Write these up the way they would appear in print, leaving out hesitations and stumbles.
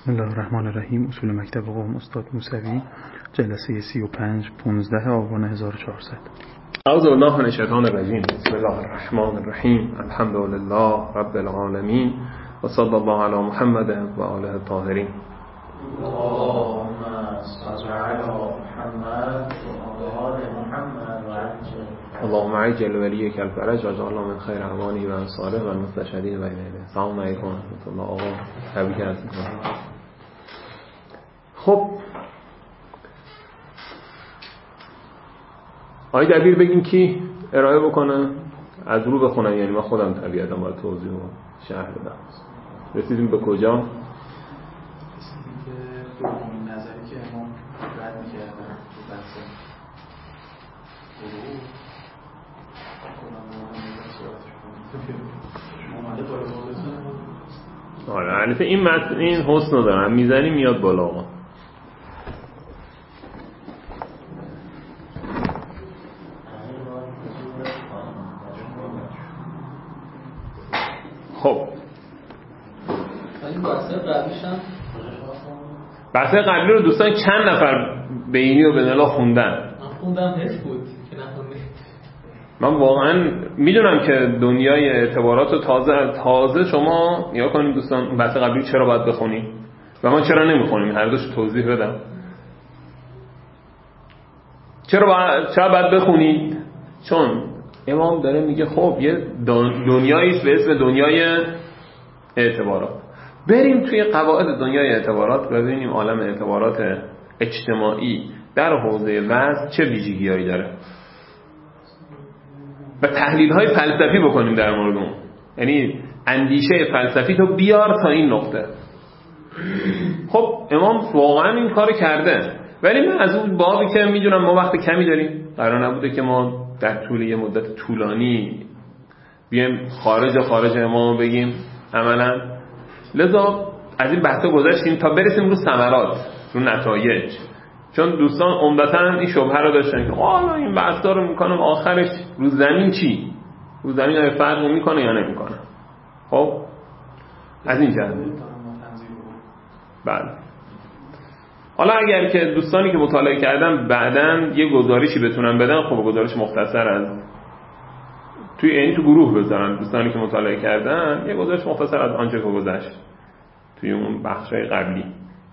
بسم الله الرحمن الرحیم. اصول مکتب قوم استاد موسوی، جلسه 35 آبان 1400. اعوذ بالله من الشیطان الرجیم. بسم الله الرحمن الرحیم. الحمد لله رب العالمین و صلی الله علی محمد و آله الطاهرین. اللهم عجل ولیک الفرج و جعلنا من خیر اعوانه و انصاره و المستشهدین و الیه. سلام علیکم و رحمت الله. آقا تبریک عرض می‌کنم. خب آقای دبیر بگیم کی ارائه بکنه، از رو بخونم، یعنی من خودم طبیعتا باید توضیح و شرح بدم. رسیدیم به کجا؟ رسیدیم به دومین نظری که امام رد می‌کردن تو بحث آره البته این متن این حسن رو دارم، میزنی میاد بالا. آقا خب بحث قبلی رو دوستان چند نفر بینی و بنلا خوندن؟ خوندم حس بود که نخوندی. من واقعا میدونم که دنیای اعتبارات رو تازه شما نگاه کنید دوستان. بحث قبلی چرا باید بخونیم و ما چرا نمیخونیم، هر دوش توضیح بدم. چرا باید بخونید؟ چون امام داره میگه خب یه دنیایی است به اسم دنیای اعتبارات. بریم توی قواعد دنیای اعتبارات و ببینیم عالم اعتبارات اجتماعی در حوزه وضع چه ویژگی‌هایی داره و تحلیل‌های فلسفی بکنیم در مورد اون. یعنی اندیشه فلسفی تو بیار تا این نقطه. خب امام واقعا این کارو کرده، ولی من از اون بابی که میدونم ما وقت کمی داریم، قرار نبوده که ما در طول یه مدت طولانی بیایم خارج امام بگیم عملا، لذا از این بحثا گذشتیم تا برسیم رو ثمرات، رو نتایج. چون دوستان عمدتاً این شبهه رو داشتن که حالا این بحثا رو میکنم آخرش رو زمین چی؟ رو زمین های فرق میکنه یا نمیکنه؟ خب از این جهت بله. حالا اگر که دوستانی که مطالعه کردن بعداً یه گزارشی بتونن بدن، خب گزارش مختصر از توی تو گروه بذارن، دوستانی که مطالعه کردن یه گزارش مختصر از آنچه که گذشت توی اون بخشای قبلی.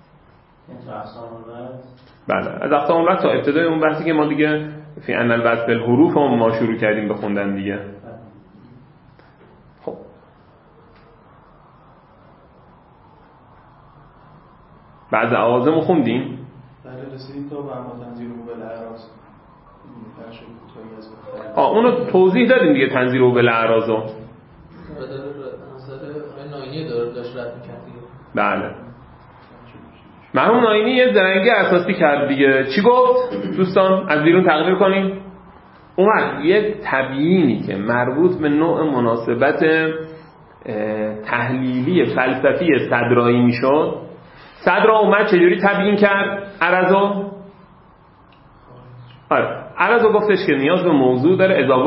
بله از اقسام الوضع تا ابتدای اون بحثی که ما دیگه فی ان الوضع بالحروف ما شروع کردیم به خوندن دیگه. خب بعض عوازم خوندیم. بله رسیدیم تا و اما تنزیل و بالاعراض. اونو توضیح دادیم دیگه، تنزیل و بالاعراض رو ناینی داشت رد می‌کرد دیگه. بله مرحوم ناینی یه زرنگی اساسی کرد دیگه. چی گفت دوستان؟ از بیرون تقریر کنیم. اومد یه تبیینی که مربوط به نوع مناسبت تحلیلی فلسفی صدرایی میشد. صدرا اومد چجوری تبیین کرد عرضو؟ عرضو گفتش که نیاز به موضوع داره، اذا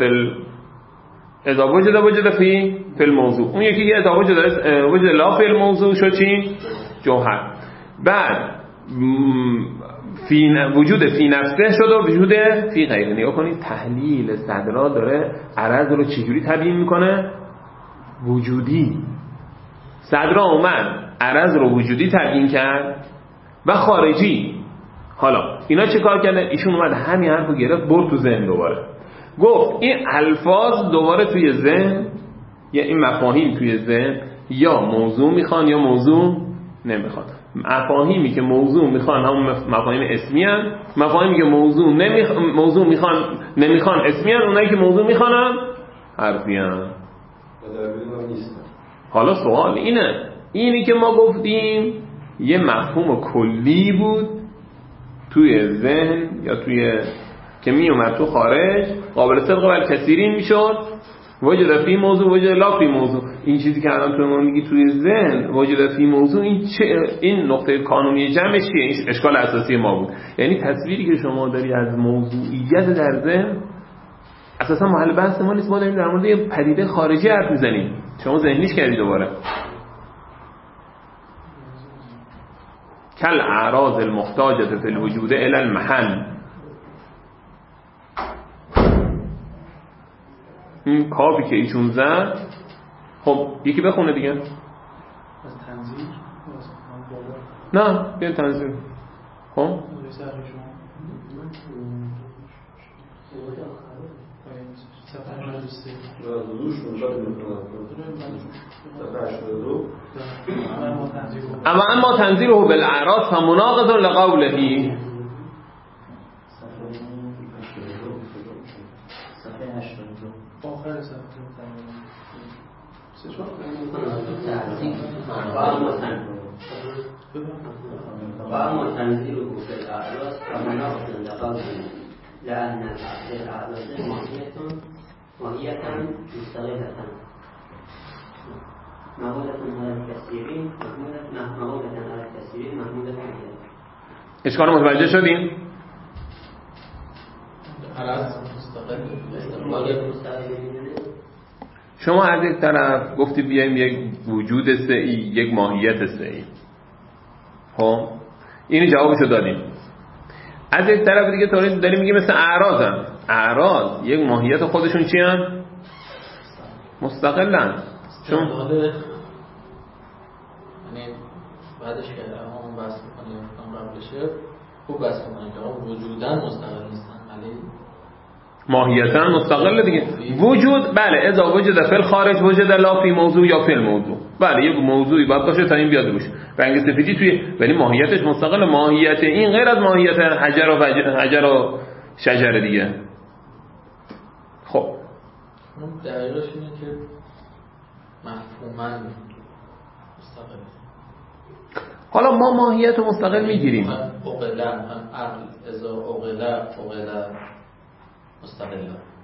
وجد فی الموضوع. اون یکی که اذا وجد لا فی الموضوع شد چی؟ جوهر. بعد وجود فی نفسه شد و وجود فی غیره. نگاه کنید تحلیل صدرا داره عرض رو چجوری تبیین میکنه؟ وجودی. صدرا اومد عرض رو وجودی تبیین کرد و خارجی. حالا اینا چه کار کردن؟ ایشون اومد همین حرفو گرفت برد تو ذهن دوباره، گفت این الفاظ دوباره توی ذهن یا این مفاهیم توی ذهن یا موضوع میخوان یا موضوع نمیخوان. مفاهیمی که موضوع میخوان همون مفاهیم اسمی هستند، مفاهیمی که موضوع نمیخوان اسمی هستند، اونایی که موضوع میخوانن حرفی هستند. حالا سوال اینی که ما گفتیم یه مفهوم کلی بود توی ذهن یا توی که می اومد تو خارج، قابل صدق و الکثیرین میشد. وجد فی موضوع وجد لا فی موضوع. این چیزی که الان تو ما میگی توی ذهن وجد فی موضوع، این نقطه کانونی جمعش چیه؟ این اشکال اساسی ما بود. یعنی تصویری که شما داری از موضوعیت در ذهن اساسا محل بحث ما نیست. ما داریم در مورد یه پدیده خارجی حرف میزنیم، شما ذهنیش کردی دوباره. کل اعراض المحتاجه فی الوجود الی المحل. این کافی که ایشون زد. خب یکی بخونه دیگه. از تنظیر نه بیا تنظیر. خب اما تنظیره بالاعراض فمناقض لقوله. وأما تنزيله في الأعراض فمناقض لقوله لأن الأعراض ماهية مستغلة معمولة على الكثيرين معمولة على الكثيرين محمودة عليها. اشکال متوجه شدیم؟ شما از یک طرف گفتی بیایم یک وجود سه‌ای، یک ماهیت سه‌ای. خب اینی جوابشو دادیم. از یک طرف دیگه طوری داریم میگه مثل اعراضن. اعراض یک ماهیت خودشون چی هن؟ مستقلن. چون یعنی بعدش که همون بحث میکنیم قبلشه خوب بحث میکنیم که وجودن مستقل نیستن ولی ماهیتاً مستقل دیگه. وجود بله اذا وجد فی الخارج وجد لا فی موضوع یا فی الموضوع. بله یک موضوعی باید باشه تا این بیاد روش. رنگ سفیدی توی ولی ماهیتش مستقل. ماهیت این غیر از ماهیت حجر و شجر دیگه. خب اون دقیقش اینه که مفهوماً مستقل. حالا ما ماهیت رو مستقل میگیریم. عقله عقل اذا عقله مستقل.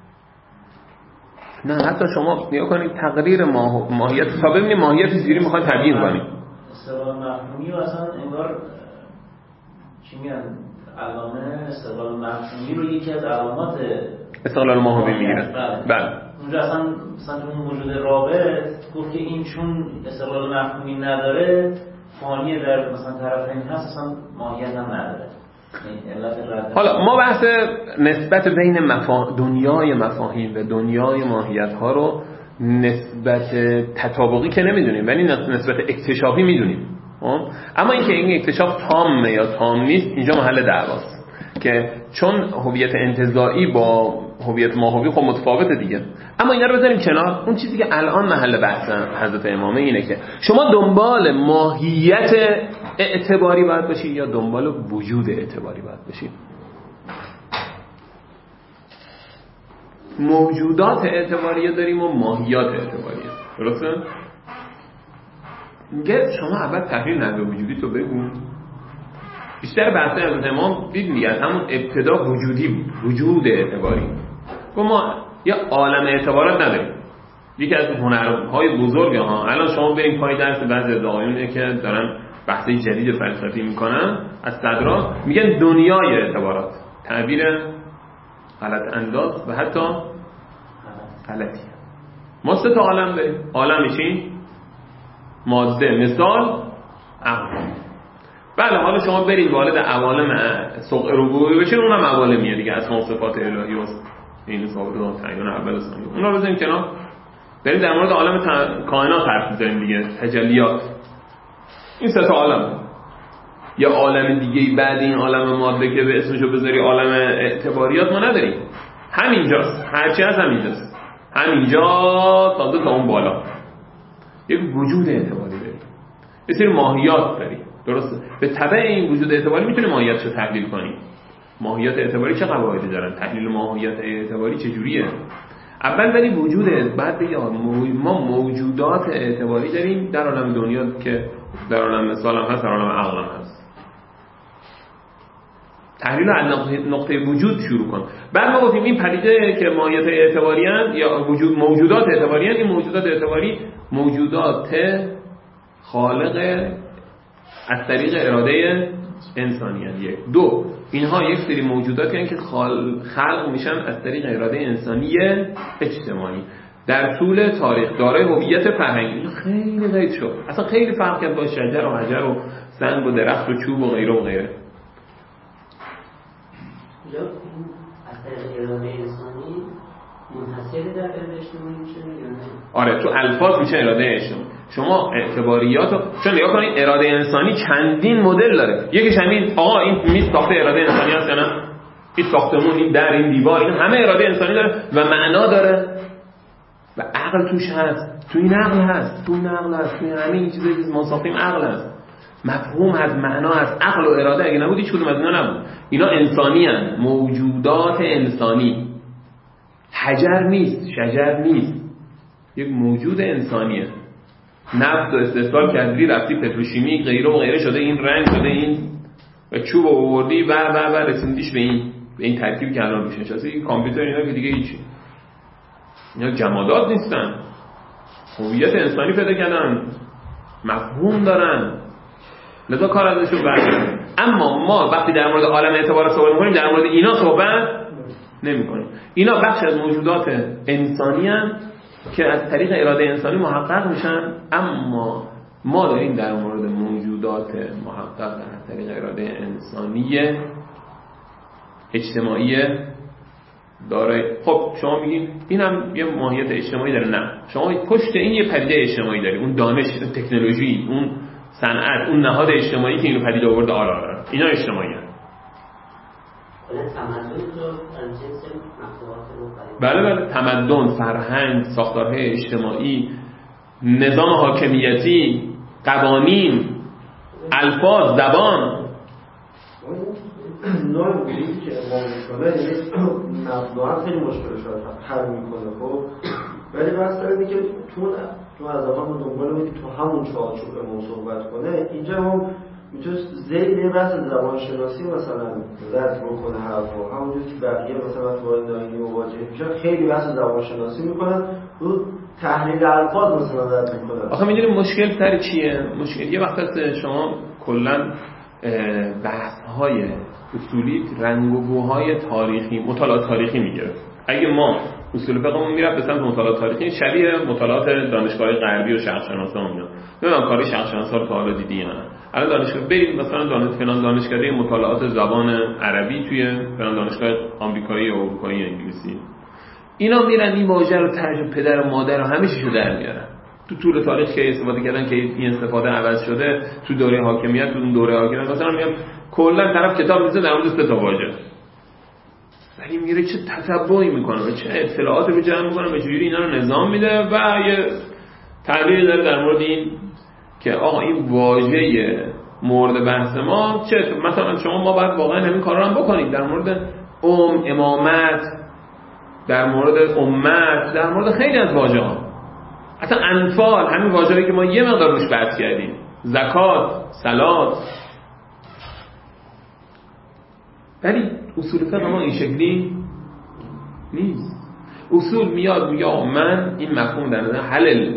نه حتی شما نیا کنید تقریر ماهیت تا ببینید ماهیت چجوری میخواد تبیین کنیم. استقلال مفهومی و اصلا انگار چی میگن علامه استقلال مفهومی رو یکی از علامات استقلال ماهوی میگیرن. بله اونجا اصلا اون وجود رابط گفت که این چون استقلال مفهومی نداره فانی در مثلا طرفین هست اصلا ماهیت هم نداره. حالا ما بحث نسبت بین دنیای مفاهیم و دنیای ماهیت ها رو نسبت تطابقی که نمیدونیم ولی نسبت اکتشافی میدونیم. اما اینکه این اکتشاف تامه یا تام نیست اینجا محل دعواست که چون هویت انتزاعی با هویت ماهوی خب متفاوته دیگه. اما اینا رو بذاریم کنار. اون چیزی که الان محل بحث حضرت امامه اینه که شما دنبال ماهیت اعتباری باید باشید یا دنبال وجود اعتباری باید باشید. موجودات اعتباریه داریم و ماهیات اعتباریه. درسته؟ میگه شما اول تحلیل نحوه وجودی تو بگو. بیشتر بحث از امام دید میگه همون ابتدا وجودی بود، وجود اعتباری. و ما یه عالم اعتبارات نداریم. یکی از هنرهای بزرگ ها الان شما بریم پای درس بعضی از آقایونه که دارن بحثی جدید فلسفی میکنن از صدرا میگن دنیای اعتبارات. تعبیر غلط انداز و حتی غلطی. ما سه تا عالم داریم. عالم چی؟ ماده، مثال، عقل. بله حالا شما برید وارد عوالم سوق ربوبی بشین اونم عوالمیه دیگه اسماء و صفات الهی و این ثابت و تعیین اول ثانی. اونا رو بزنیم کنار. بریم در مورد عالم کائنات حرف می‌زنیم دیگه. تجلیات. این سه تا عالم. یا عالم دیگه بعد این عالم ماده که به اسمشو بذاری عالم اعتباریات ما نداریم. همینجاست. هرچی از همینجاست. همینجا تا اون بالا. یک وجود اعتباری داریم. یه سری ماهیات داریم. درسته؟ به تبع این وجود اعتباری میتونیم ماهیتشو تحلیل کنیم. ماهیت اعتباری چه قواعدی دارن؟ تحلیل ماهیت اعتباری چجوریه؟ اول ولی وجود بعد بگم ما موجودات اعتباری داریم در عالم دنیا که در عالم مثال هم هست، در عالم عقل هم هست. تحلیل از نقطه وجود شروع کن. بعد ما گفتیم این پدیده که ماهیت اعتباری هستند یا موجودات اعتباری هستند، این موجودات اعتباری موجودات خالق از طریق اراده انسانی هستند. یک دو اینها یک سری موجوداتی هستند که خلق میشن از طریق اراده انسانی اجتماعی در طول تاریخ، دارای هویت فرهنگی. خیلی غیر شد، اصلا خیلی فرق کرد با شجر و حجر و سنگ و درخت و چوب و غیره و غیره. از طریق اراده انسانی منحصر در اراده اجتماعی میشه یا نه؟ آره، تو الفاظ میشه اراده اجتماعی. شما اعتباریاتو چون نگاه کنید، اراده انسانی چندین مدل داره. یکیش همین آقا این میز ساخته اراده انسانی هست یا نه؟ این ساختمون، این در، این دیوار، این همه اراده انسانی داره و معنا داره و عقل توش هست. تو این عقل هست، تو این عقل هست، تو همین چیزایی که ما ساختیم عقل هست، مفهوم هست، معنا هست. عقل و اراده اگه نبود هیچ کدوم از اینا نبود. اینا انسانی هستند، موجودات انسانی. حجر نیست، شجر نیست، یک موجود انسانیه. نفت و استحصال کردی، رفتی پتروشیمی غیره و غیره شده، این رنگ شده، این و چوب آوردی و رسوندیش به این ترکیبی که الان روش نشسته. این کامپیوتر اینا که دیگه هیچی، اینا جمادات نیستن، هویت انسانی پیدا کردن، مفهوم دارن، لذا کار ازشون برمیاد. اما ما وقتی در مورد عالم اعتبار صحبت می‌کنیم، در مورد اینا صحبت نمی‌کنیم. اینا بخش از موجودات انسانی هستند که از طریق اراده انسانی محقق میشن، اما ما داریم در مورد موجودات محقق از طریق اراده انسانی اجتماعی داره. خب شما میگین این هم یه ماهیت اجتماعی داره. نه، شما پشت این یه پدیده اجتماعی داری، اون دانش، اون تکنولوژی، اون صنعت، اون نهاد اجتماعی که اینو پدید آورده. آره اینا اجتماعی هست. بله، تمدن، فرهنگ، ساختارهای اجتماعی، نظام حاکمیتی، قوانین، الفاظ، زبان. نوع بگیریم که امام میکنه، یعنی مبناعت خیلی مشکلش حل میکنه. خب ولی بحث داره که تو از اول دنبال میدی تو همون چارچوب امام صحبت کنه. اینجا هم میتونه زیل بحث زبانشناسی مثلا رد بکنه حرفو، همونجوری که بقیه مثلا تو داینی مواجه میشن خیلی بحث زبانشناسی میکنن، رو تحلیل الفاظ مثلا رد میکنن. آخه میدونید مشکل سر چیه؟ مشکل یه وقت هست شما کلا بحث‌های اصولی رنگ و بوهای تاریخی، مطالعات تاریخی میگیره. اگه ما اصول فقهمون میرفت به سمت مطالعات تاریخی، شبیه مطالعات دانشگاه غربی و شرق شناسا میاد. نمیدونم کاری شرق شناسا رو تا حالا دیدی یا نه. الان دانشگاه برید مثلا فلان دانشکده مطالعات زبان عربی توی فلان دانشگاه آمریکایی و اروپایی انگلیسی، اینا میرن این واژه رو ترجمه، پدر و مادر و همه چیشو در میارن. تو طول تاریخ که استفاده کردن که این استفاده عوض شده، تو دوره حاکمیت، تو اون دوره حاکمیت مثلا میگم کلا طرف کتاب میذاره در مورد 3 تا واژه، ولی میره چه تتبعی میکنه و چه اطلاعاتی رو جمع میکنه و چجوری اینا رو نظام میده و یه تحلیل داره در مورد این که آقا این واژه مورد بحث ما چه، مثلا شما ما باید واقعا همین کارا رو هم بکنیم در مورد امامت، در مورد امت، در مورد خیلی از واژه‌ها. اصلا انفال، همین واژه‌ای که ما یه مقدار روش بحث کردیم، زکات، صلات. ولی اصول فقه ما این شکلی نیست. اصول میاد میگه من این مفهوم در نظر حلل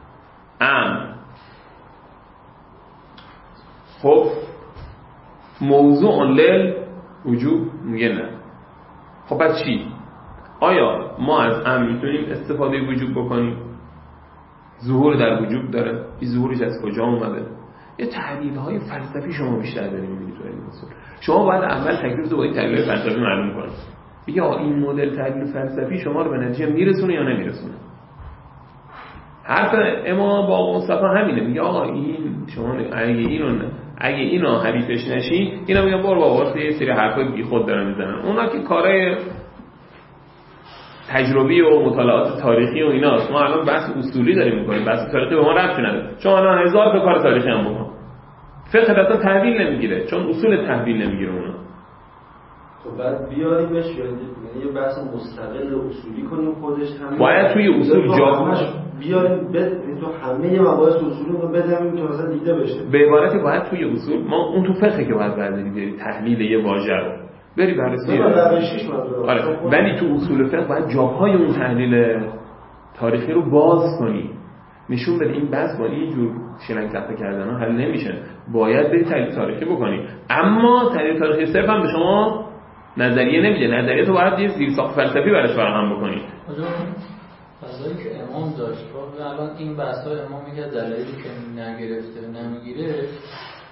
خب موضوع لل وجوب میگه نه. خب پس چی؟ آیا ما از میتونیم استفاده وجوب بکنیم؟ ظهور در وجوب داره، این ظهورش از کجا اومده؟ یه تحلیل‌های فلسفی شما بیشتر دارید می‌بینید تو این اصول. شما باید اول تکلیف رو با این تحلیل فلسفی معلوم کنید. یا این مدل تحلیل فلسفی شما رو به نتیجه میرسونه یا نمیرسونه. حرف امام با مصطفی همینه، میگه آقا این شما اگه اینو حریفش نشی، اینا میگن برو بابا یه سری حرفای بیخود دارن میزنن. اونا که کارهای تجربی و مطالعات تاریخی و ایناست. ما الان بحث اصولی داریم می‌کنیم، بحث تاریخی به ما ربطی نداره. شما الان 1000 تا کار تاریخی هم بکن، فقه اصلا تحویل نمیگیره، چون اصول تحویل نمیگیره اونا. خب بعد بیاریمش، یعنی یه بحث مستقل اصولی کنیم خودش، همین باید توی اصول جا بیاریم تو همه مباحث اصولی رو بدیم که مثلا دیده بشه. به عبارتی باید توی اصول ما اون تو فقه که باید برداری تحلیل یه واژه رو بری بررسی. آره، ولی تو اصول فقه باید جاهای اون تحلیل تاریخی رو باز کنی، نشون بده این بحث با این جور شلنگ تخته کردن ها حل نمیشه، باید بری تحلیل تاریخی بکنی. اما تحلیل تاریخی صرف هم به شما نظریه نمیده، نظریه تو باید یه زیرساخت فلسفی براش فراهم بکنی. فضایی که امام داشت و الان این بحث‌ها امام میگه دلایلی که نگرفته نمیگیره،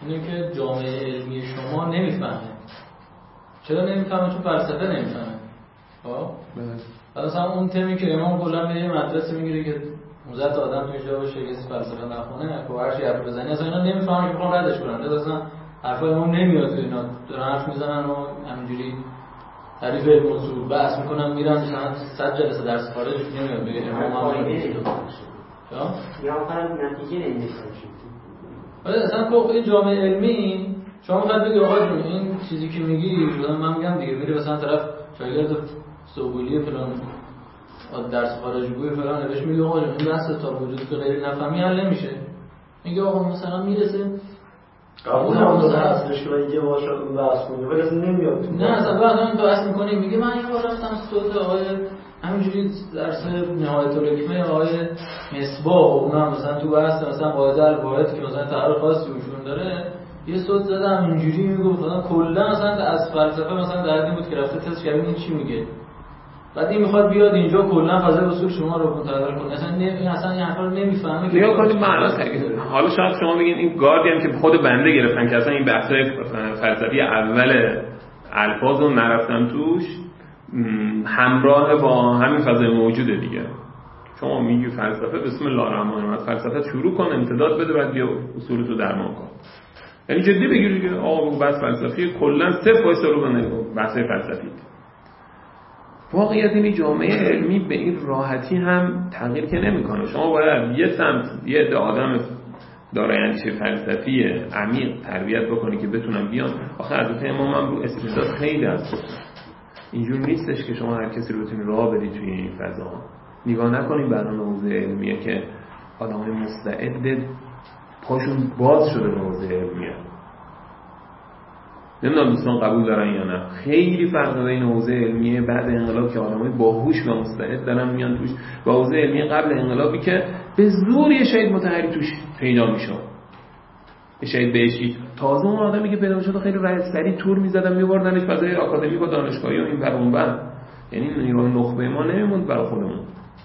اینه که جامعه علمی شما نمیفهمه. چرا نمیفهمه؟ چون فلسفه نمیفهمه. خب مثلا اون تمی که امام کلا میره مدرسه میگیره که 19 تا آدم توی جا باشه کسی فلسفه نخونه که هر چی حرف بزنی اصلا اینا نمیفهمن که میخوان ردش کنن. اصلا حرفای امام نمیاد تو اینا، دارن حرف میزنن و همینجوری تعریف علم اصول بحث میکنن میرن مثلا 100 جلسه درس خارج نمیاد بگه امام نمیگه یا آخر نتیجه نمیشه. ولی اصلا خب این جامعه علمی شما میخواید بگی آقا جون این چیزی که میگی من میگم دیگه میره مثلا طرف شاگرد سوگلی فلان درس خارجگوی فلان نوش میگه آقا جون این بحث تا وجود تو غیر نفهمی حل نمیشه. میگه آقا مثلا میرسه قبول هم اصلش که یه بار شد اون بحث کنه ولی اصلا نمیاد. نه اصلا بعد تو بحث میکنی میگه من یه بار رفتم صوت آقای همینجوری درس نهایت الحکمه آقای مصباح و اونم مثلا تو بحث مثلا قاعده الواحد که مثلا تعارف خاصی روشون داره یه صوت زدم اینجوری میگفت مثلا کلا مثلا از فلسفه مثلا در این بود که رفته تست کرده این چی میگه. بعد این میخواد بیاد اینجا کلا فضای اصول شما رو متعادل کنه. اصلا این حرفا رو نمیفهمه که نگاه کنید معنا تغییر. حالا شاید شما بگین این گاردی هم که خود بنده گرفتن که اصلا این بحث‌های فلسفی اول الفاظ رو نرفتن توش همراه با همین فضای موجوده دیگه. شما میگی فلسفه بسم الله الرحمن الرحیم فلسفه شروع کن امتداد بده بعد بیا اصول تو درمان کن. یعنی جدی بگیرید که آقا بحث فلسفی کلا صفر وایس رو بنگو بحث فلسفی. واقعیت این جامعه علمی به این راحتی هم تغییر که نمیکنه. شما باید یه سمت یه عده آدم دارای اندیشه فلسفی عمیق تربیت بکنی که بتونن بیان. آخه حضرت امام هم رو استعداد خیلی هست. اینجور نیستش که شما هر کسی رو بتونی راه بدی توی این فضا. نگاه نکنید برنامه حوزه علمیه که آدمای مستعد پاشون باز شده به حوزه علمیه. نمیدونم دوستان قبول دارن یا نه. خیلی فرق بین حوزه علمیه بعد انقلاب که آدمای باهوش و مستعد دارن میان توش و حوزه علمیه قبل انقلابی که به زور یه شاید متحری توش پیدا میشه. یه شاید بهشی تازه اون آدمی که پیدا میشد خیلی سریع تور میزدن میبردنش فضای آکادمیک و دانشگاهی و این ور اون ور. یعنی نیروی نخبه ما نمیموند برای خودمون.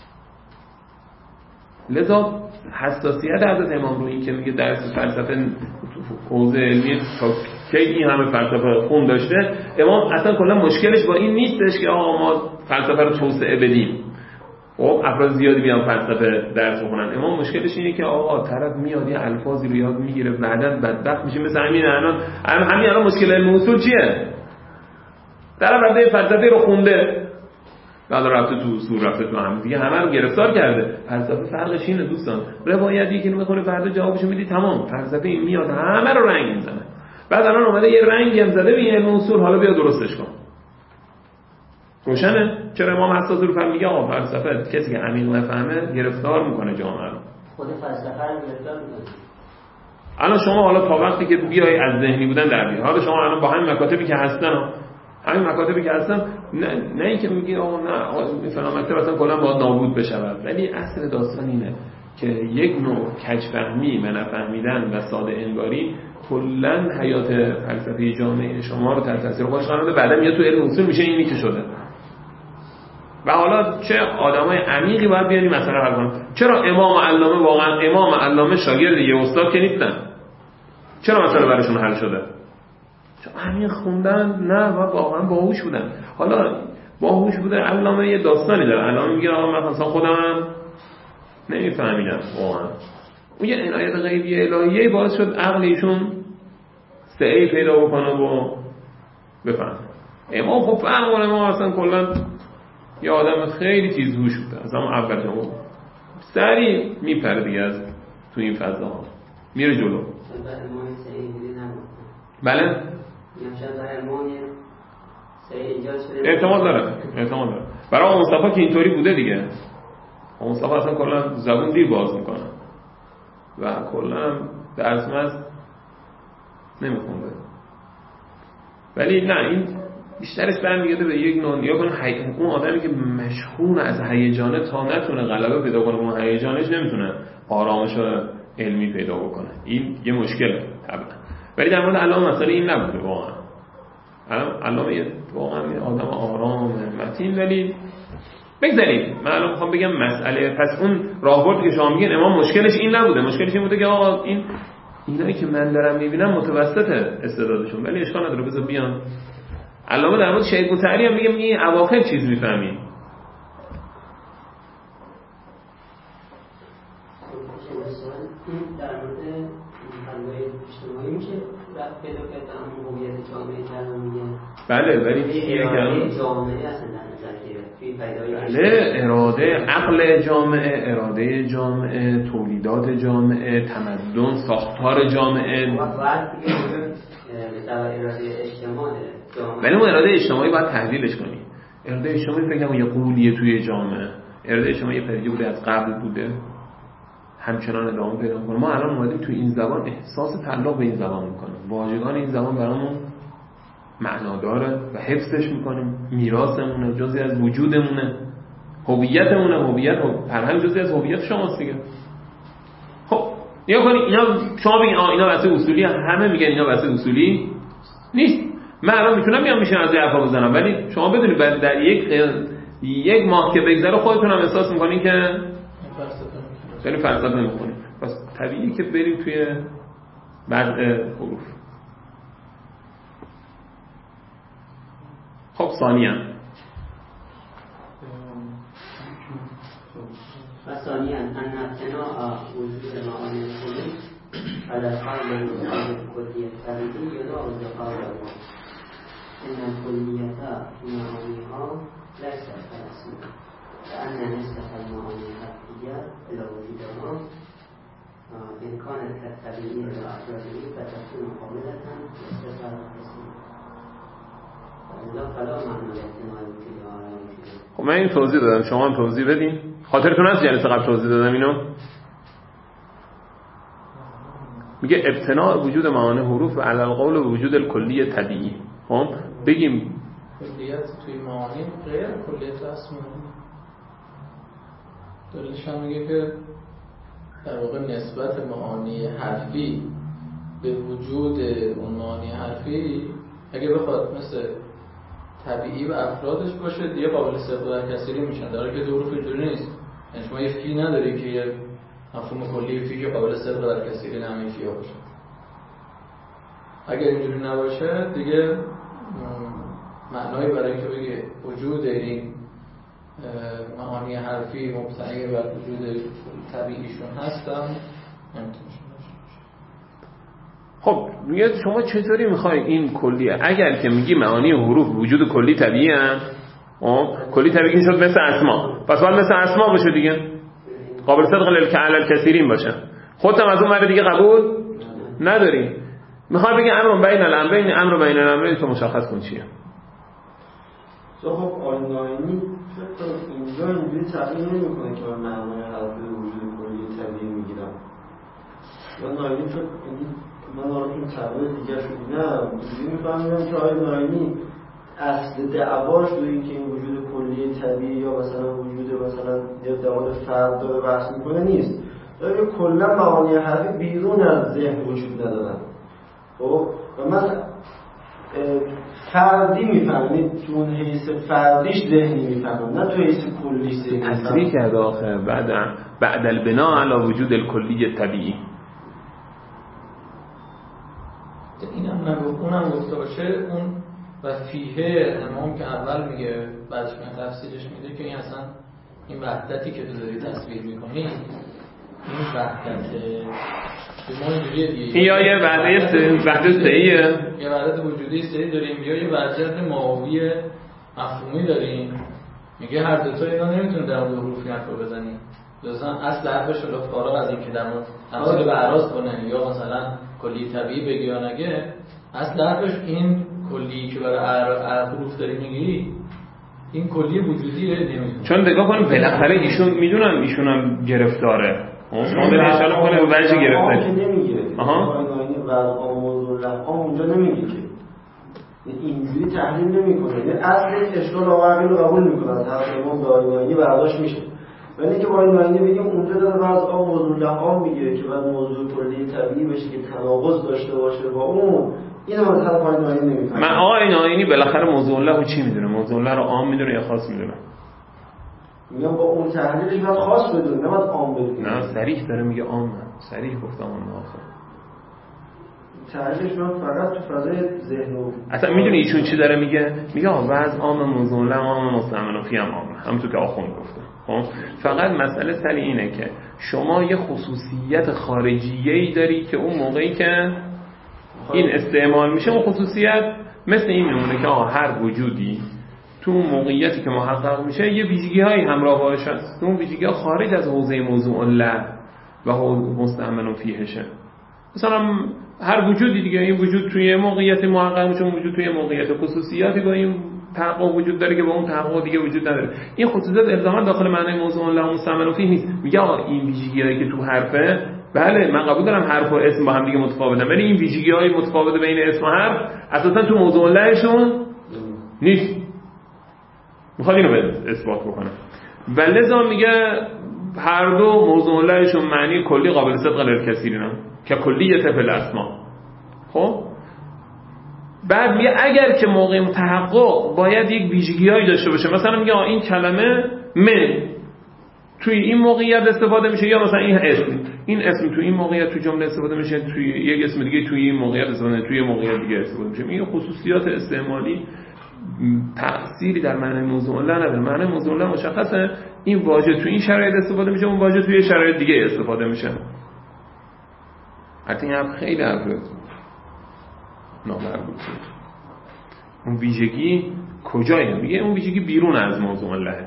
لذا حساسیت حضرت امام رو این که میگه درس فلسفه حوزه علمی تا کی این همه فلسفه خون داشته، امام اصلا کلا مشکلش با این نیستش که آقا ما فلسفه رو توسعه بدیم خب افراد زیادی بیان فلسفه درس بخونن. امام مشکلش اینه که آقا طرف میاد یه الفاظی رو یاد میگیره بعداً بدبخت میشه. مثل همین الان مشکل علم اصول چیه؟ طرف رفته فلسفه رو خونده بعد رفته تو اصول رفته تو هم دیگه همه رو گرفتار کرده. فلسفه فرقش اینه دوستان، روایتی که میخونه فردا جوابشو میدی تمام. فلسفه این میاد همه رو رنگ میزنه. بعد الان اومده یه رنگی هم زده به علم اصول، حالا بیا درستش کن. روشنه؟ چرا امام حساس رو فهم میگه آقا فلسفه کسی که عمیق نفهمه گرفتار میکنه جامعه رو. خود فلسفه رو گرفتار میکنه. الان شما حالا تا وقتی که بیای از ذهنی بودن در بیای، حالا شما الان با همین مکاتبی که هستن نه اینکه میگی آقا نه فلان مکتب اصلا کلا باید نابود بشود، ولی اصل داستان اینه که یک نوع کج‌فهمی و نفهمیدن و ساده انگاری کلا حیات فلسفی جامعه شما رو تحت تاثیر خودش قرار میده. بعدا میاد تو علم اصول میشه اینی که شده. و حالا چه آدمای عمیقی باید بیاری مثلا حل کنن. چرا امام علامه واقعا امام علامه شاگرد یه استاد که نیستن؟ چرا مثلا براشون حل شده؟ چون عمیق خوندن؟ نه، واقعا باهوش بودن. حالا باهوش بوده علامه یه داستانی داره. علامه میگه آقا من مثلا خودم نمیفهمیدم واقعا. اون یه عنایت غیبی الهیه باعث شد عقل ایشون سعی پیدا بکنه و بفهم. امام خب فهمونه. امام اصلا کلا یه آدم خیلی تیزهوش بوده از همون اول جمعه سریع میپره دیگه از تو این فضا میره جلو. بله؟ احتمال داره برای مصطفی که اینطوری بوده دیگه. مصطفی اصلا کلا زبون دیر باز میکنه و کلا درس مز نمیخونده. ولی نه، این بیشترش برمیگرده به یک نوع یا کنه اون آدمی که مشحون از هیجانه تا نتونه غلبه پیدا کنه اون هیجانش نمیتونه آرامش و علمی پیدا بکنه. این یه مشکله طبعا. ولی در مورد علامه مسئله این نبوده واقعا. علامه واقعا آدم آرام متین. ولی بگذارید من الان میخوام بگم مسئله پس اون راهبردی که شما میگین امام مشکلش این نبوده. مشکلش این بوده که آقا این اینایی که من دارم میبینم متوسط استعدادشون، ولی اشکال نداره بذار بیان. علامه در مورد شهید متعلی هم میگم این اواخر چیز میفهمیم. در مورد فضای اجتماعی میشه رفت پیدا کرد همون هویت جامعه کلامیه. بله ولی اراده جامعه اصلا در نظر گرفت توی پیدای بله، اراده عقل جامعه، اراده جامعه، تولیدات جامعه، تمدن، ساختار جامعه. بعد دیگه به طور اراده اجتماعی جامعه، ولی اون اراده اجتماعی باید تحلیلش کنی. اراده اجتماعی فکر کنم یه قولیه توی جامعه. اراده اجتماعی یه پدیده بوده از قبل بوده همچنان ادامه پیدا کنه. ما الان اومدیم توی این زبان احساس تعلق به این زبان میکنیم، واژگان این زبان برامون معنا داره و حفظش میکنیم، میراثمونه، جزئی از وجودمونه، هویتمونه. هویت و فرهنگ جزئی از هویت شماست دیگه. خب نیا کنید اینا، شما بگین اینا بحث اصولی، همه میگن اینا بحث اصولی نیست. من الان میتونم بیام میشم از این حرفا بزنم، ولی شما بدونید در یک ماه که بگذره خودتون هم احساس میکنین که یعنی فلسفه نمیخونیم. پس طبیعیه که بریم توی وضع حروف. خب ثانیاً ان امتناع وجود معانی کلی على القول المصادر الكلية الطبيعية يضاعف قوله ان الكلية معانيها ليست كالاسماء لأن نسبة المعاني الحرفية إلى وجودها إن كانت كالطبيعية إلى أفراده فتكون قابلة لاستفادة الاسم. فإذا فلا معنى لاحتمال الكلية على وجوده. خب من این توضیح دادم، شما هم توضیح بدین. خاطرتون هست جلسه قبل توضیح دادم اینو؟ میگه ابتناع وجود معانی حروف و علی القول وجود الکلی طبیعی. خب بگیم کلیت توی معانی غیر کلیت اسمی. دلیلش هم میگه که در واقع نسبت معانی حرفی به وجود اون معانی حرفی اگه بخواد مثل طبیعی و افرادش باشه دیگه قابل صدق در کثیری میشن، در حالی که ظروف اینجوری نیست. یعنی شما یه فی نداری که یه مفهوم کلی فی که قابل صدق در کثیری همین فی ها باشه. اگر اینجوری نباشه دیگه معنایی برای که بگه وجود این معانی حرفی مبتنی بر وجود طبیعیشون هستن نمیتونه. خب میگه شما چطوری میخوای این کلیه؟ اگر که میگی معانی حروف وجود کلی طبیعی هم کلی طبیعی شد مثل اسما، پس باید مثل اسما باشه دیگه، قابل صدق للکعل الکثیرین باشه. خودت هم از اون مرد دیگه قبول نداری. میخوای بگی امر بین الامرین، امر بین الامرین تو مشخص کن چیه. خب آیناینی فکر اینجا اینجوری تغییر نمیکنه که من معنای حرفی وجود کلی طبیعی میگیرم. من ناینی فکر من آره این تغییر دیگه شو دیدم اینجوری میفهمیدم که آیناینی اصل دعواش روی این که این وجود کلی طبیعی یا مثلا وجود مثلا در مورد فرد داره بحث میکنه نیست، داره کلا معانی حرفی بیرون از ذهن وجود ندارن. خب و من فردی میفهمم، تو اون حیث فردیش ذهنی میفهمم، نه تو حیث کلیش ذهنی. تصریح کرده آخه بعد البناء علی وجود الکلی طبیعی. اینم نگفت اونم گفته باشه اون و فیه امام که اول میگه بعدش من تفسیرش میده که این اصلا این وحدتی که تو داری تصویر میکنی این وحدته ما اینجوریه دیگه، یا یه وحدت سهیه، یه وحدت وجودی سهی داریم یا یه وحدت ماهوی مفهومی داریم. میگه هر دوتا اینا نمیتونه در مورد حروفی حرف رو بزنی، لازم اصل حرفش رو فارغ از این که در مورد تفسیر به اعراض کنه یا مثلا کلی طبیعی بگی یا نگه، اصل حرفش این کلی که برای حروف داری میگی این کلی وجودیه نمیتونه. چون نگاه کنیم بالاخره ایشون میدونن ایشون هم گرفتاره. شما دارید اشاره کنه به وجه گرفتاری که نمیگیره. آیناینی و موضوع لفظام اونجا نمیگه که اینجوری تحلیل نمیکنه، یعنی اصل اشکال آوری رو قبول میکنه از حرف امام به آیناینی برداشت میشه. ولی که با آیناینی بگیم اونجا داره بعض موضوع لفظام میگیره که بعد موضوع کلی طبیعی بشه که تناقض داشته باشه با اون، اینو از حرف آیناینی نمیفهمه. من آیناینی بالاخره موضوع له چی میدونه؟ موضوع له رو عام میدونه یا خاص میدونه؟ میگم با اون تحلیلش باید خاص بدونه، نه باید عام بدونه. نه صریح داره میگه عامه، صریح گفتم اون آخر تعریفش من فقط تو فضای ذهن و اصلا میدونی ایشون چی داره میگه وضع عام موضوع له عام مستعمل فی هم عامه، همونطور که آخوند گفته. خب فقط مسئله سر اینه که شما یه خصوصیت خارجیه‌ای داری که اون موقعی که این استعمال میشه اون خصوصیت مثل این میمونه که هر وجودی تو اون موقعیتی که محقق میشه یه ویژگی‌هایی همراه باش هست، اون ویژگی‌ها خارج از حوزه موضوع له و مستعمل فیهشه. مثلا هر وجودی دیگه، این وجود توی موقعیت محقق میشه، اون وجود توی موقعیت خصوصیاتی با این تحقق وجود داره که با اون تحقق دیگه وجود نداره. این خصوصیت الزاما داخل معنای موضوع له مستعمل فیه نیست. میگه این ویژگی‌هایی که تو حرفه، بله من قبول دارم حرف و اسم با هم دیگه متفاوتن، ولی این ویژگی‌های متفاوت بین اسم و حرف اساسا تو موضوع لهشون نیست. میخواد اینو اثبات بکنه. و لذا میگه هر دو موضوع لهشون معنی کلی قابل صدق للکثیرین که کلیت فی الاسماء. خب بعد میگه اگر که موقع تحقق باید یک ویژگی‌هایی داشته باشه، مثلا میگه این کلمه من توی این موقعیت استفاده میشه، یا مثلا این اسم توی این موقعیت توی جمله استفاده میشه، توی یک اسم دیگه توی این موقعیت استفاده میشه، توی موقعیت دیگه استفاده میشه. این خصوصیات استعمالی تأثیری در معنی موضوع له نداره. معنی موضوع له مشخصه، این واژه توی این شرایط استفاده میشه، اون واژه توی شرایط دیگه استفاده میشه. حتی این حرف خیلی حرف نامربوطه. اون ویژگی کجایه؟ میگه اون ویژگی بیرون از موضوع له،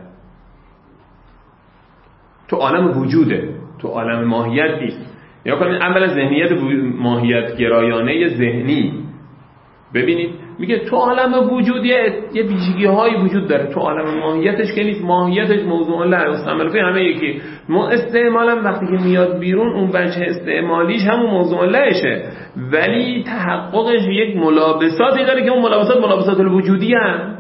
تو عالم وجوده، تو عالم ماهیت نیست. یا کنید اولا ذهنیت ماهیت گرایانه ذهنی ببینید، میگه تو عالم وجود یه ویژگی هایی وجود داره، تو عالم ماهیتش که نیست، ماهیتش موضوع له مستعمل فیه همه یکی. ما استعمالا وقتی که میاد بیرون اون وجه استعمالیش همون موضوع لهشه، ولی تحققش یک ملابساتی داره که اون ملابسات الوجودی هست.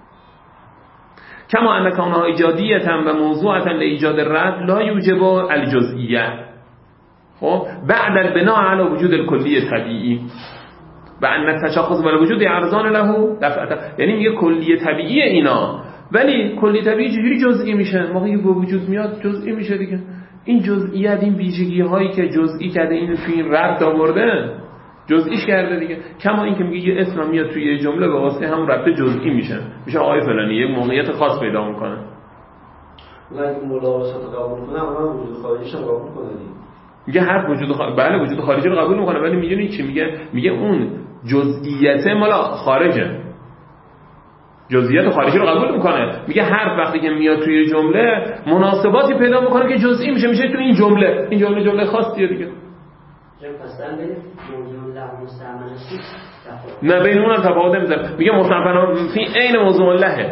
کما ان کونها ایجادیتا و موضوعتا لایجاد الرد لا یوجب الجزئیه. خب بعد البناء علی وجود الکلی طبیعی و ان تشخص و وجود ارزان له دفعتا، یعنی میگه کلی طبیعی اینا، ولی کلی طبیعی چجوری جزئی میشه؟ موقعی به وجود میاد جزئی میشه دیگه. این جزئیات، این ویژگی هایی که جزئی کرده اینو توی این ربط آورده، جزئیش کرده دیگه. کما این که میگه یه اسم میاد توی یه جمله به واسطه همون ربط جزئی میشه آقای فلانی یه موقعیت خاص پیدا میکنه. اگه ملابسات رو قبول کنه اما وجود خارجیش هم قبول کنه دیگه. میگه هر بله وجود خارجی رو قبول میکنه، ولی میدونی چی میگه اون جزئیات مال خارجه، جزئیات خارجی رو قبول میکنه. میگه هر وقتی که میاد توی جمله مناسباتی پیدا میکنه که جزئی میشه تو این جمله خاصیه دیگه. مثلا بین موضوع له مستعمل نه بین اونم تفاوت نمیذاره. میگه مستعمل فی عین موضوع له.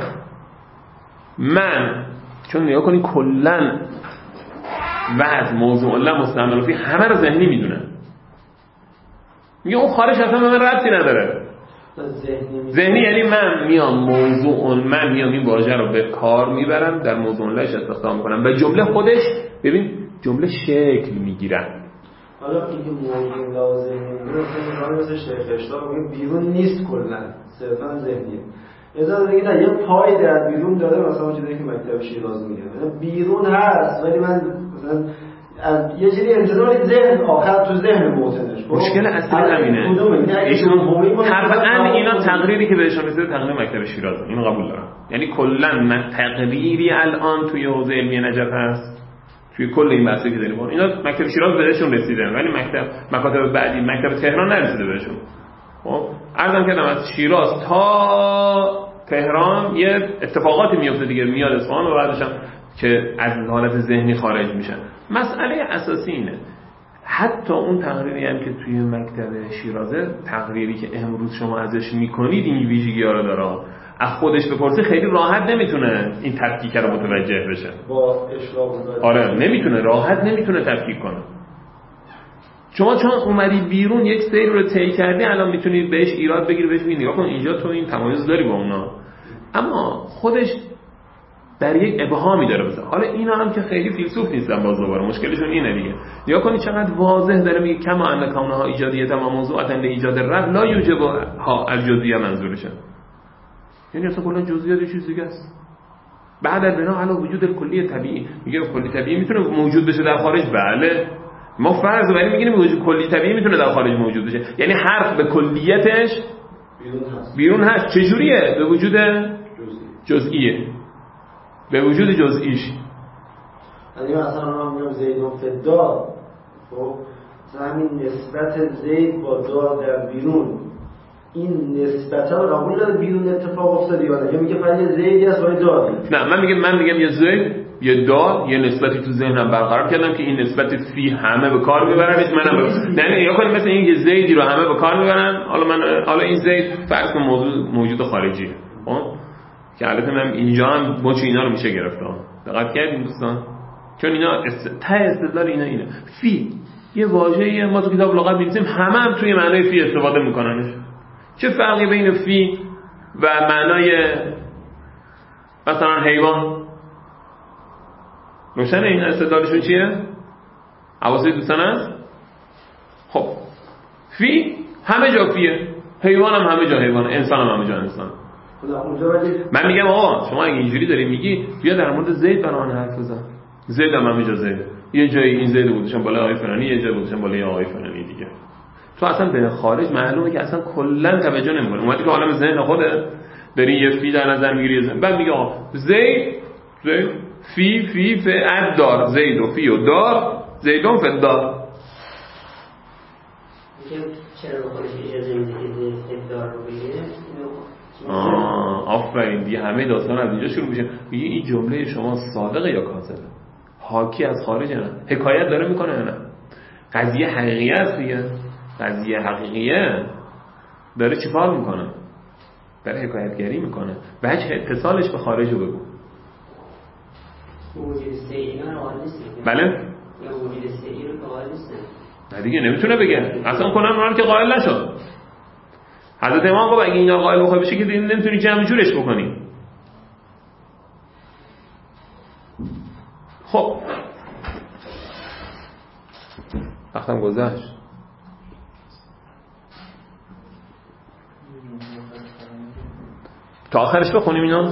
من چون نگاه کنی کلا وضع موضوع له مستعمل فی همه رو ذهنی میدونه. میگه اون خارج اصلا به من ربطی نداره. ذهنی یعنی من میام این واژه رو به کار میبرم، در موضوع لهش استخدام میکنم و جمله خودش ببین جمله شکل میگیره. حالا اینکه موضوع لازم میگه مثل شیخ اشتار میگه بیرون نیست کلا، صرفا ذهنیه. اجازه دیگه نه، یه پای در بیرون داره، مثلا چیزی که مکتب شیراز میگه بیرون هست، ولی من مثلا از یه چیزی انتظاری ذهن آخر تو ذهن موطنش. مشکل اصلی همینه. ایشون طبعا اینا تقریری که بهشون رسیده تقریر مکتب شیراز، اینو قبول دارم. یعنی کلا تقریری الان توی حوزه علمی نجف هست، توی کل این بحثی که داریم اینا مکتب شیراز بهشون رسیده، ولی مکاتب بعدی مکتب تهران نرسیده بهشون. خب عرضم کردم از شیراز تا تهران یه اتفاقاتی میفته دیگه، میاد اصفهان و بعدش هم که از حالت ذهنی خارج میشن. مسئله اساسی اینه، حتی اون تقریری هم که توی مکتب شیرازه، تقریری که امروز شما ازش میکنید این ویژگی‌ها رو داره، از خودش بپرسه خیلی راحت نمیتونه این تفکیک رو متوجه بشه. با اشراق آره نمیتونه، راحت نمیتونه تفکیک کنه. شما چون اومدی بیرون یک سیر رو طی کردی، الان میتونی بهش ایراد بگیری، بهش بگی نگاه کن اینجا تو این تمایز داری با اونا، اما خودش در یک ابهامی داره بزن. حالا اینا هم که خیلی فیلسوف نیستن، باز دوباره مشکلشون اینه دیگه. نگاه کنید چقدر واضح داره میگه کما ان کونها ایجادیه و موضوعا لایجاد الرد لا یوجب ها الجزئیه منظورشه. یعنی اصلا کلا جزئیات یه چیز دیگه است. بعد از بنا علی وجود الکلی طبیعی، میگه کلی طبیعی میتونه موجود بشه در خارج، بله، ما فرض رو میگیریم وجود کلی طبیعی میتونه در خارج موجود بشه، یعنی حرف به کلیتش بیرون هست. چجوریه؟ به وجود جزئیه، به وجود جزئیش. یعنی مثلا من میگم زیدون فدا، خب همین نسبت زید با دا در بیرون، این نسبت ها رو قبول داره بیرون اتفاق افتاده یا نه؟ میگه فقط یه زیدی هست ولی دا نیست. نه، من میگم یه زید، یه دا، یه نسبتی تو ذهنم برقرار کردم که این نسبت فی همه به کار میبرن، منم نه یا کنیم مثلا این یه زیدی رو همه به کار میبرن. حالا این زید فرض کن موجود خارجی، خب که البته من اینجا هم مچ اینا رو میشه گرفت. دقت کردین دوستان؟ چون اینا ته استدلال اینه. فی یه واژه‌ای ما تو کتاب لغت می‌نویسیم، هم توی معنای فی استفاده میکننش. چه فرقی بین فی و معنای مثلا حیوان؟ روشنه این استدلالشون چیه؟ حواسی دوستان هست؟ خب فی همه جا فیه، حیوان هم همه جا حیوان، انسان هم همه جا انسان. من میگم آقا شما اگه اینجوری داری میگی، بیا در مورد زید برای من حرف بزن. زید هم همه جا زید، یه جایی این زید بودشن بالا آقای فلانی، یه جایی بودشن بالا آقای فلانی دیگه. تو اصلا به خارج معلومه که اصلا کلا توجه نمی‌کنی. اومدی که عالم ذهن خودت داری یه فی در نظر میگیری، بعد میگه آقا زید فی فعل دار، زید و فی و دار، زیدون فدار. چرا خودش اجازه میده که زید فدار رو بگیره؟ آفرین دیگه، همه داستان از اینجا شروع میشه. میگه این جمله شما صادقه یا کاذبه؟ حاکی از خارج نه؟ حکایت داره میکنه یا نه؟ قضیه حقیقیه است دیگه. قضیه حقیقیه داره چیکار میکنه؟ داره حکایتگری میکنه. وجه اتصالش به خارج رو بگو. وجود سعی رو قائل نیست. بله؟ وجود سعی رو قائل نیست. نه دیگه نمیتونه بگه. اصلا کنن اونم که قائل نشد. حضرت امام گفت اگه اینا قائل بخوای بشه که نمیتونی جمع جورش بکنی. خب وقتم گذشت. تا آخرش بخونیم اینا.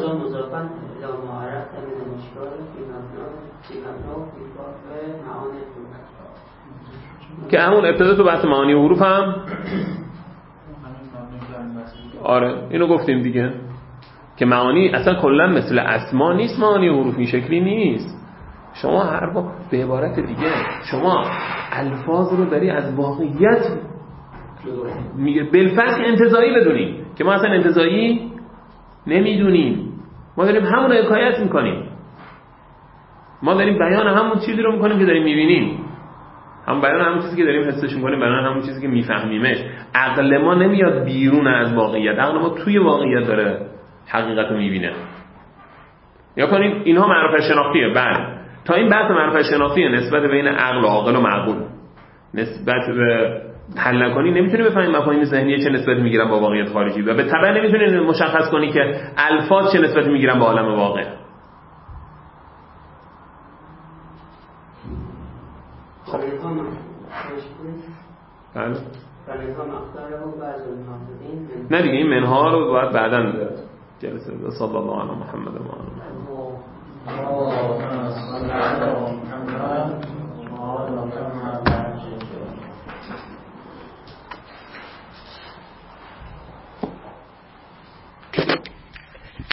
که همون ابتدا تو بحث معانی و حروف هم آره اینو گفتیم دیگه، که معانی اصلا کلا مثل اسما نیست. معانی و حروف این شکلی نیست. شما هر با به عبارت دیگه شما الفاظ رو داری از واقعیت میگه بالفرض انتزاعی بدونیم که ما اصلا انتزاعی نمیدونیم. ما داریم همون حکایت میکنیم، ما داریم بیان همون چیزی رو میکنیم که داریم میبینیم، هم بیان همون چیزی که داریم حسش میکنیم، بیان همون چیزی که میفهمیمش. عقل ما نمیاد بیرون از واقعیت، عقل ما توی واقعیت داره حقیقت رو میبینه. یا کنیم اینها معرفت شناختیه. بله تا این بحث معرفت شناختیه نسبت بین عقل و عاقل و معقول نسبت به حل نکنی نمیتونی بفهمی مفاهیم ذهنی چه نسبتی میگیرن با واقعیت خارجی و به تبع نمیتونی مشخص کنی که الفاظ چه نسبتی میگیرن با عالم واقع. خب بله نه دیگه این منها رو باید بعداً جلسه. صلی الله علی محمد و آله محمد.